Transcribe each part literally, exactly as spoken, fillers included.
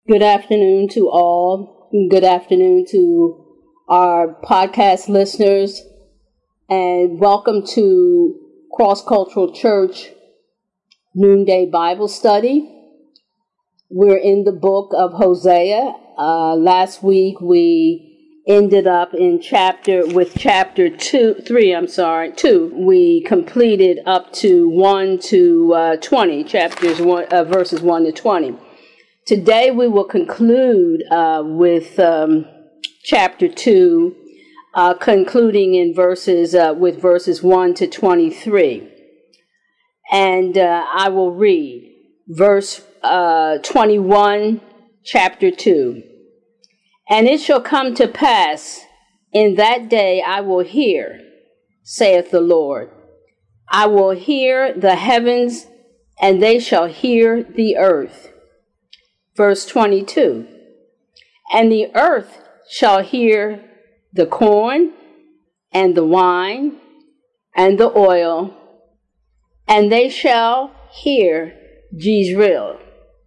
Good afternoon to all. Good afternoon to our podcast listeners, and welcome to Cross Cultural Church Noonday Bible Study. We're in the book of Hosea. Uh, last week we ended up in chapter with chapter two, three. I'm sorry, two. We completed up to one to uh, twenty chapters, one uh, verses one to twenty. Today we will conclude uh, with um, chapter two, uh, concluding in verses uh, with verses one to twenty-three, and uh, I will read verse uh, twenty-one, chapter two. And it shall come to pass in that day I will hear, saith the Lord. I will hear the heavens, and they shall hear the earth. Verse twenty-two, and the earth shall hear the corn and the wine and the oil, and they shall hear Jezreel.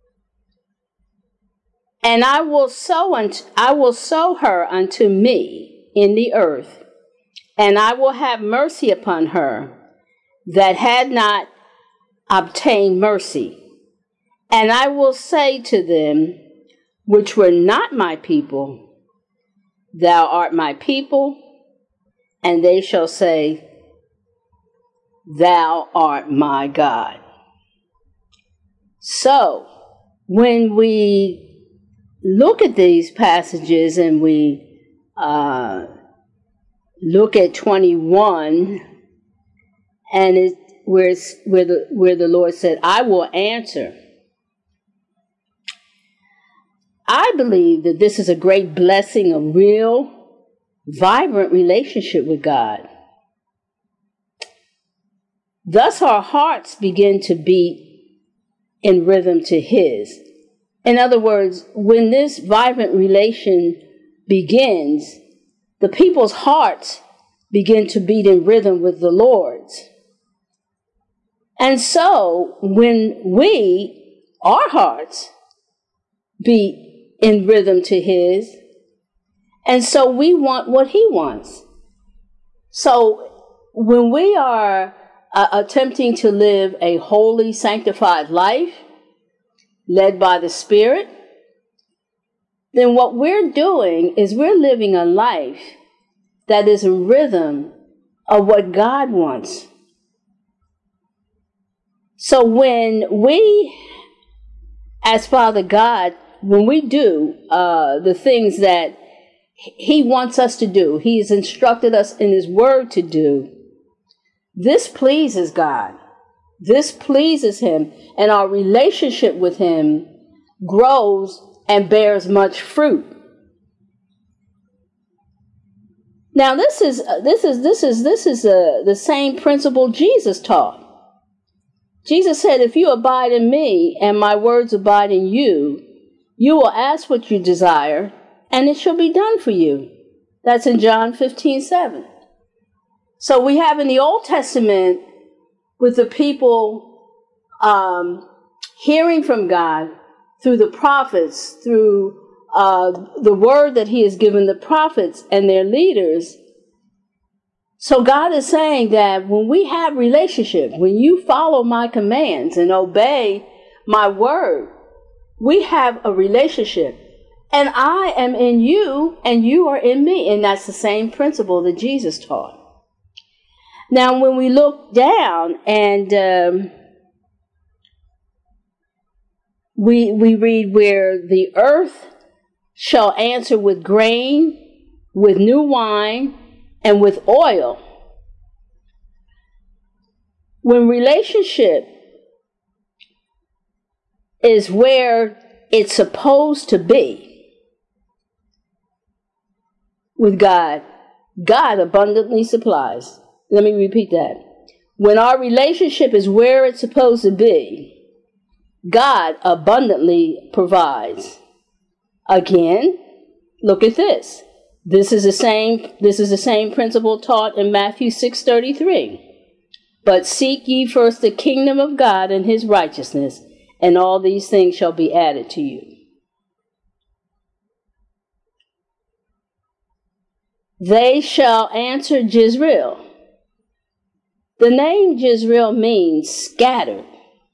And I will sow unto, I will sow her unto me in the earth, and I will have mercy upon her that had not obtained mercy. And I will say to them, which were not my people, thou art my people, and they shall say, thou art my God. So, when we look at these passages and we uh, look at twenty-one, and it, where, it's, where, the, where the Lord said, I will answer. I believe that this is a great blessing, a real, vibrant relationship with God. Thus our hearts begin to beat in rhythm to His. In other words, when this vibrant relation begins, the people's hearts begin to beat in rhythm with the Lord's. And so when we, our hearts, beat in rhythm to His, and so we want what He wants. So when we are uh, attempting to live a holy, sanctified life, led by the Spirit, then what we're doing is we're living a life that is in rhythm of what God wants. So when we, as Father God, when we do uh, the things that He wants us to do, He has instructed us in His Word to do, this pleases God. This pleases Him, and our relationship with Him grows and bears much fruit. Now, this is this is this is this is uh, the same principle Jesus taught. Jesus said, "If you abide in me, and my words abide in you, you will ask what you desire, and it shall be done for you." That's in John fifteen seven. So we have in the Old Testament, with the people um, hearing from God through the prophets, through uh, the word that He has given the prophets and their leaders. So God is saying that when we have relationship, when you follow my commands and obey my word, we have a relationship, and I am in you and you are in me. And that's the same principle that Jesus taught. Now, when we look down and um, we, we read where the earth shall answer with grain, with new wine, and with oil. When relationship is where it's supposed to be with God, God abundantly supplies. Let me repeat that. When our relationship is where it's supposed to be, God abundantly provides. Again, look at this. This is the same, this is the same principle taught in Matthew six thirty-three. But seek ye first the kingdom of God and His righteousness, and all these things shall be added to you. they shall answer Jezreel. The name Jezreel means scattered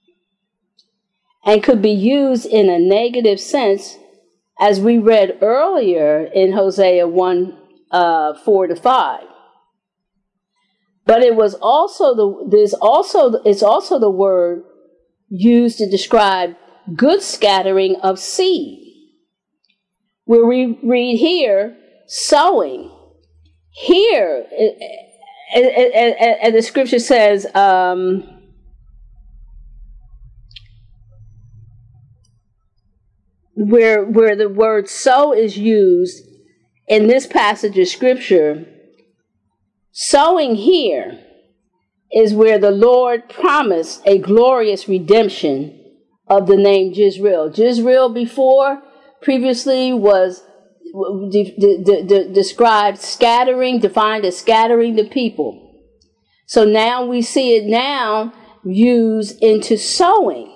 and could be used in a negative sense, as we read earlier in Hosea one, uh, four to five. But it was also the there's also it's also the word used to describe good scattering of seed. Where we read here, sowing. Here, and the scripture says, um, where where the word sow is used in this passage of scripture, sowing here is where the Lord promised a glorious redemption of the name Jezreel. Jezreel before, previously was de- de- de- described scattering, defined as scattering the people. So now we see it now used into sowing.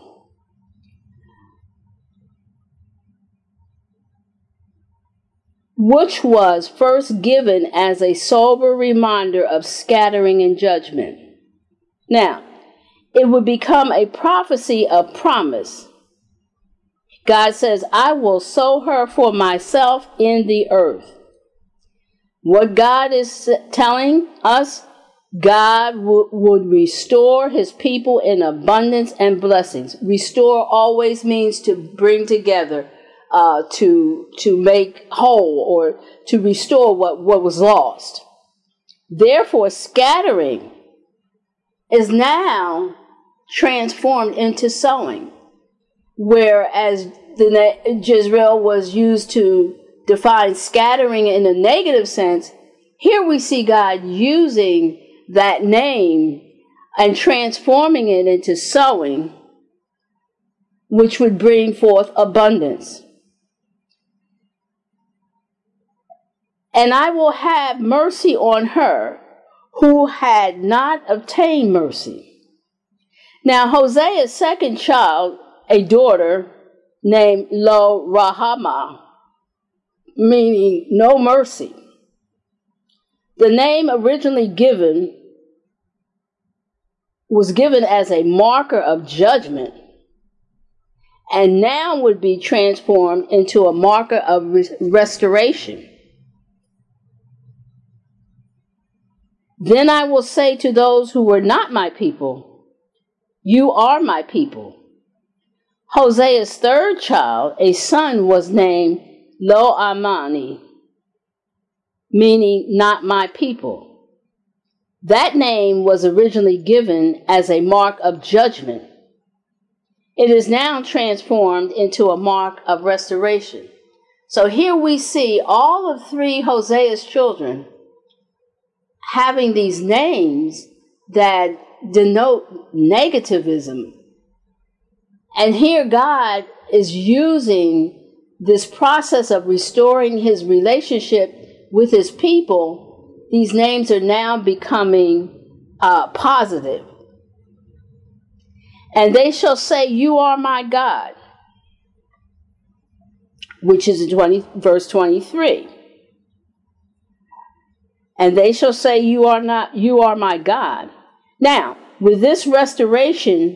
Which was first given as a sober reminder of scattering and judgment. Now, it would become a prophecy of promise. God says, I will sow her for myself in the earth. What God is telling us, God w- would restore his people in abundance and blessings. Restore always means to bring together, uh, to to make whole, or to restore what, what was lost. Therefore, scattering is now transformed into sowing. Whereas the Jezreel was used to define scattering in a negative sense, here we see God using that name and transforming it into sowing, which would bring forth abundance. And I will have mercy on her who had not obtained mercy. Now, Hosea's second child, a daughter named Lo Rahama, meaning no mercy. The name originally given was given as a marker of judgment, and now would be transformed into a marker of res- restoration. Then I will say to those who were not my people, you are my people. Hosea's third child, a son, was named Lo Amani, meaning not my people. That name was originally given as a mark of judgment. It is now transformed into a mark of restoration. So here we see all of three Hosea's children having these names that denote negativism. And here God is using this process of restoring his relationship with his people. These names are now becoming uh, positive. And they shall say, you are my God, which is in twenty, verse twenty-three. And they shall say, you are not, you are my God. Now, with this restoration,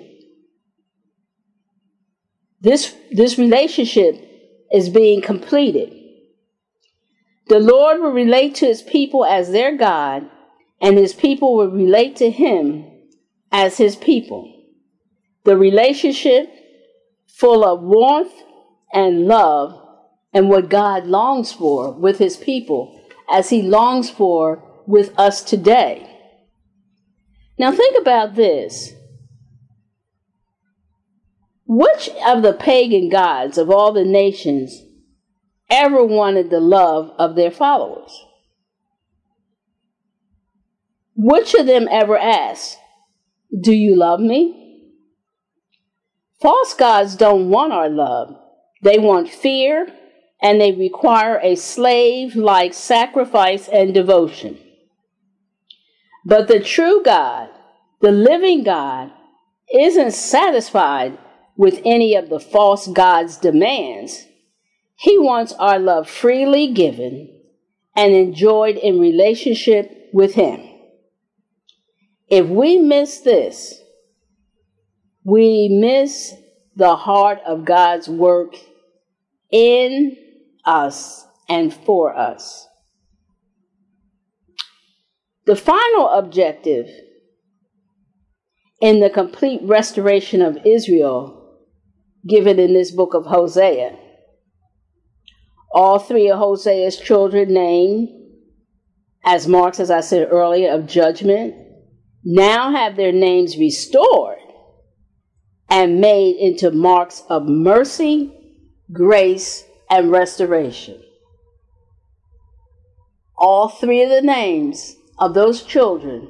this, this relationship is being completed. The Lord will relate to his people as their God, and his people will relate to him as his people. The relationship full of warmth and love, and what God longs for with his people, as he longs for with us today. Now think about this. Which of the pagan gods of all the nations ever wanted the love of their followers? Which of them ever asked, do you love me? False gods don't want our love. They want fear, and they require a slave-like sacrifice and devotion. But the true God, the living God, isn't satisfied with any of the false gods' demands. He wants our love freely given and enjoyed in relationship with Him. If we miss this, we miss the heart of God's work in us and for us. The final objective in the complete restoration of Israel, given in this book of Hosea, all three of Hosea's children named as marks, as I said earlier, of judgment, now have their names restored and made into marks of mercy, grace, and restoration. All three of the names of those children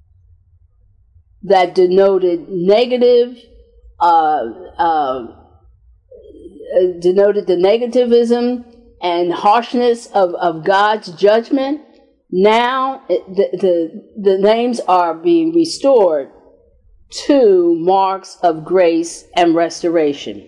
that denoted negative, uh, uh, denoted the negativism and harshness of, of God's judgment, now the, the, the names are being restored to marks of grace and restoration.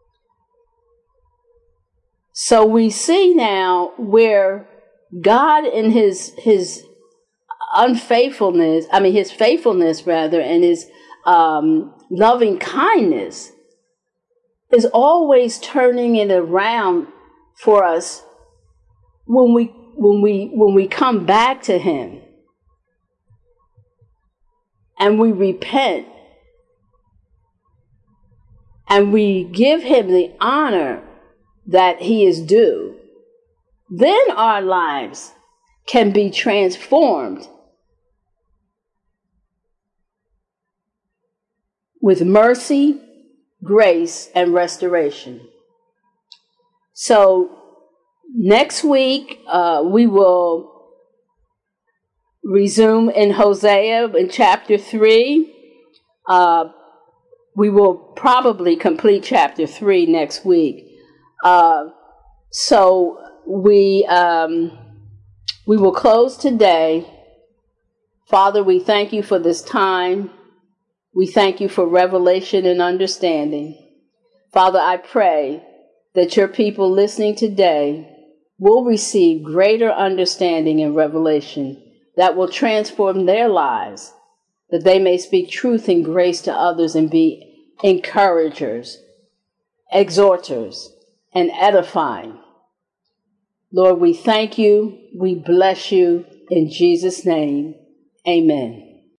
So we see now where God in his his unfaithfulness, I mean his faithfulness rather, and his um, loving kindness is always turning it around for us when we when we when we come back to Him and we repent and we give Him the honor that He is due. Then our lives can be transformed with mercy, grace, and restoration. So next week, uh, we will resume in Hosea in chapter three. Uh, we will probably complete chapter three next week. Uh, so we um, we will close today. Father, we thank you for this time. We thank you for revelation and understanding. Father, I pray that your people listening today will receive greater understanding and revelation that will transform their lives, that they may speak truth and grace to others and be encouragers, exhorters, and edifying. Lord, we thank you. We bless you. In Jesus' name, amen.